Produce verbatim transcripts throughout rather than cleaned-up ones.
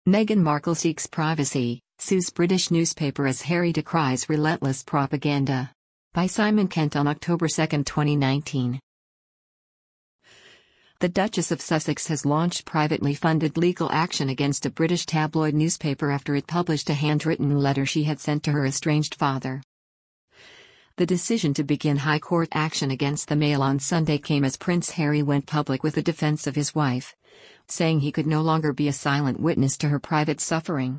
Meghan Markle seeks privacy, sues British newspaper as Harry decries relentless propaganda. By Simon Kent on October second, twenty nineteen. The Duchess of Sussex has launched privately funded legal action against a British tabloid newspaper after it published a handwritten letter she had sent to her estranged father. The decision to begin High Court action against the Mail on Sunday came as Prince Harry went public with a defense of his wife, saying he could no longer be a silent witness to her private suffering.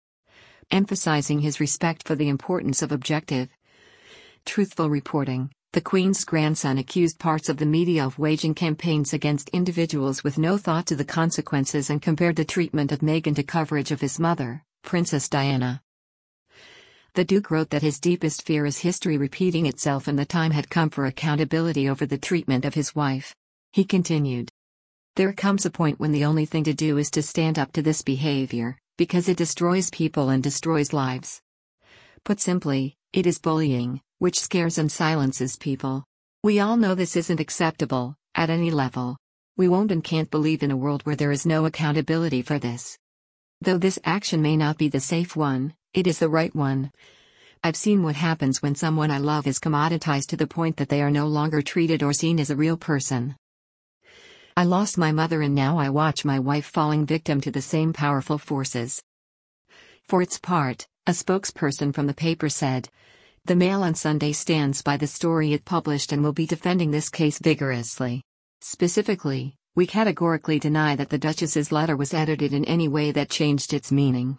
Emphasizing his respect for the importance of objective, truthful reporting, the Queen's grandson accused parts of the media of waging campaigns against individuals with no thought to the consequences and compared the treatment of Meghan to coverage of his mother, Princess Diana. The Duke wrote that his deepest fear is history repeating itself and the time had come for accountability over the treatment of his wife. He continued, "There comes a point when the only thing to do is to stand up to this behavior, because it destroys people and destroys lives. Put simply, it is bullying, which scares and silences people. We all know this isn't acceptable, at any level. We won't and can't believe in a world where there is no accountability for this. Though this action may not be the safe one, it is the right one. I've seen what happens when someone I love is commoditized to the point that they are no longer treated or seen as a real person. I lost my mother and now I watch my wife falling victim to the same powerful forces." For its part, a spokesperson from the paper said, "The Mail on Sunday stands by the story it published and will be defending this case vigorously. Specifically, we categorically deny that the Duchess's letter was edited in any way that changed its meaning."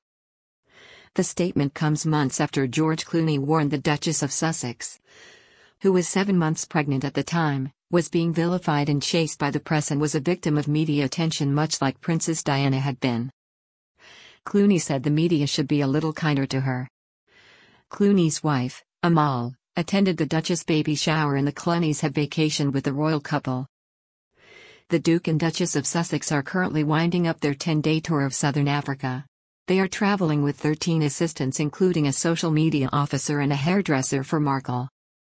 The statement comes months after George Clooney warned the Duchess of Sussex, who was seven months pregnant at the time, was being vilified and chased by the press and was a victim of media attention much like Princess Diana had been. Clooney said the media should be a little kinder to her. Clooney's wife, Amal, attended the Duchess baby shower and the Clooneys have vacationed with the royal couple. The Duke and Duchess of Sussex are currently winding up their ten-day tour of southern Africa. They are traveling with thirteen assistants including a social media officer and a hairdresser for Markle.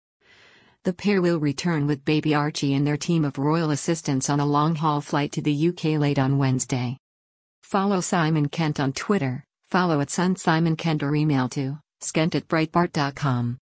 The pair will return with baby Archie and their team of royal assistants on a long-haul flight to the U K late on Wednesday. Follow Simon Kent on Twitter, follow at Sun Simon Kent or email to skent at breitbart dot com.